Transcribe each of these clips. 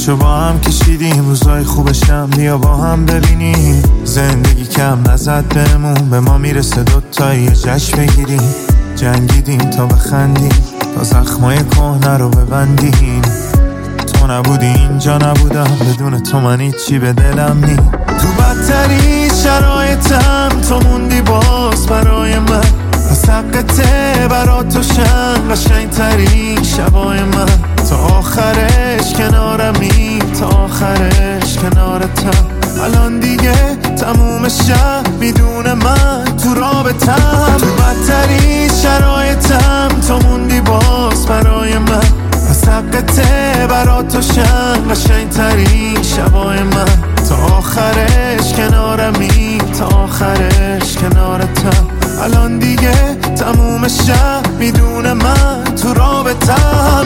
زحمتشو با هم کشیدیم، روزای خوبشم بیا با هم ببینیم. زندگی کم نزد بهمون، به ما میرسه دوتایی یه جشن بگیریم. جنگیدیم تا بخندیم، تا زخمای کهنه رو ببندیم. تو نبودی اینجا نبودم، بدون تو من هیچی به دلم نی. تو بدترین شرایطم تو موندی باز برای من، از حقته برا تو شن قشنگترین شبای من. تا آخرش کنارمی، تا آخرش کنارتم. الان دیگه تموم شب میدونه من تو رابطم. تو بدترین شرایطم تو موندی باز برای من، از حقته برا تو شن قشنگترین شبای من. تا آخرش کنارمی، تا آخرش کنارتم. الان دیگه تموم شب میدونه من تو رابطم.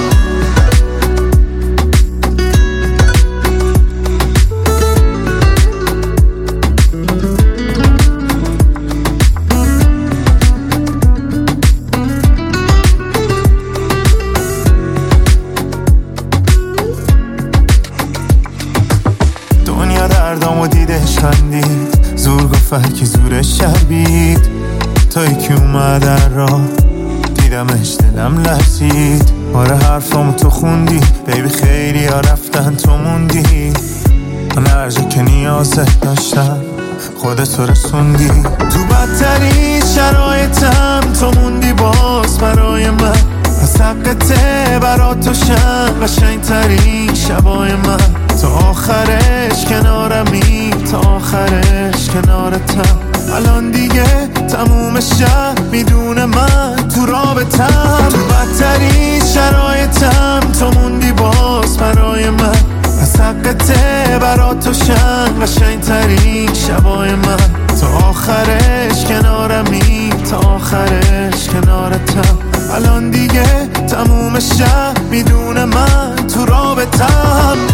دنیا دردامو دیدش خندید، زور گفت که زورش شربید. تا یکی اومد را دیدمش دلم لرزید. آره حرفامو تو خوندی بیبی، خیلی ها رفتن تو موندی. من هر جا که نیازت داشتم خودتو رسوندی. تو بدترین شرایطم تو موندی باز برای من، از حقته برا تو شن قشنگترین شبای من. تا آخرش کنارمی، تا آخرش کنارتم. الان دیگه تموم شب میدونه من تو رابطم. تو بدترین شرایطم تو موندی باز برای من، از حقته برا تو شن قشنگترین شبای من. تا آخرش کنارمی، تا آخرش کنارتم. الان دیگه تموم شب میدونه من تو رابطم.